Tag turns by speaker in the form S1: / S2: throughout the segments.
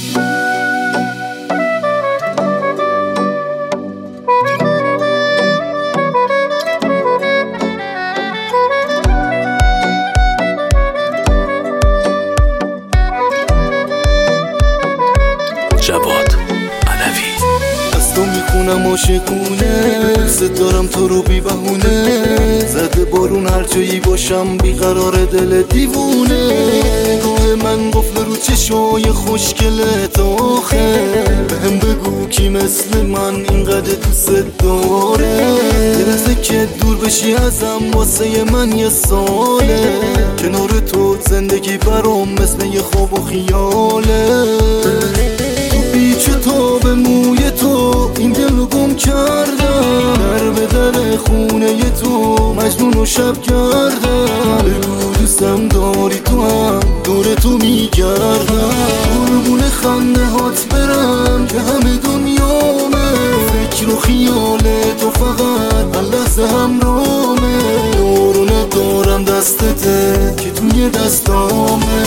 S1: جواد علوی.
S2: از تو میخونم عاشقونه، دوست دارم تو رو بی بهونه، زده بارون هر جایی باشم بیقرار دل دیوونه. نگاه من قفل رو چشای خوشگلت آخه، بهم بگو کی مثل من اینقدر دوست داره. یه لحظه که دور بشی ازم واسه من یه ساله، کنار تو زندگی برام مثل یه خواب و خیاله. پیچ تو به موی تو این دل رو گم کردم، در به در خونه تو مجنون و شب کردم. بگو دوستم داری تو هم دور تو میگردم، قربون خنده هات برم که همه دنیامه. فکر و خیال تو فقط هر لحظه همرامه، دورونه دارم دستته که توی دستامه.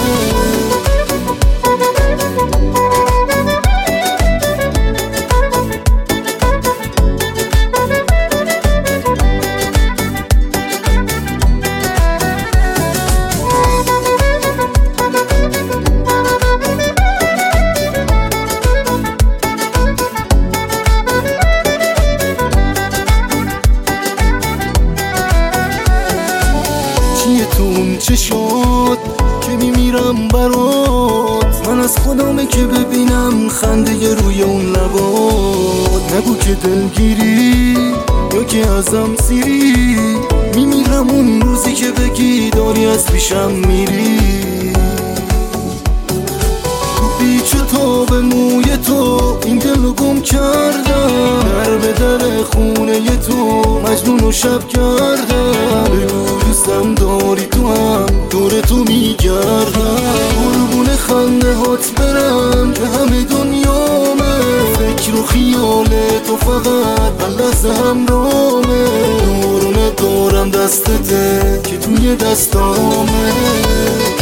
S2: چیه تو اون چشات که میمیرم برات؟ من از خودمه که ببینم خنده روی اون لبات. نگو که دلگیری یا که ازم سیری، میمیرم اون روزی که بگی داری از پیشم میری. تو پیچ و تا به موی تو این دل رو گم کردم، در به در خونه تو مجنون و شب کردم. بگو دوستم داری تو هم دور تو میگردم، قربون خنده هات برم که همه دنیامه. فکر و خیال تو فقط هر لحظه همرامه، دورونه دارم دستته که توی دستامه.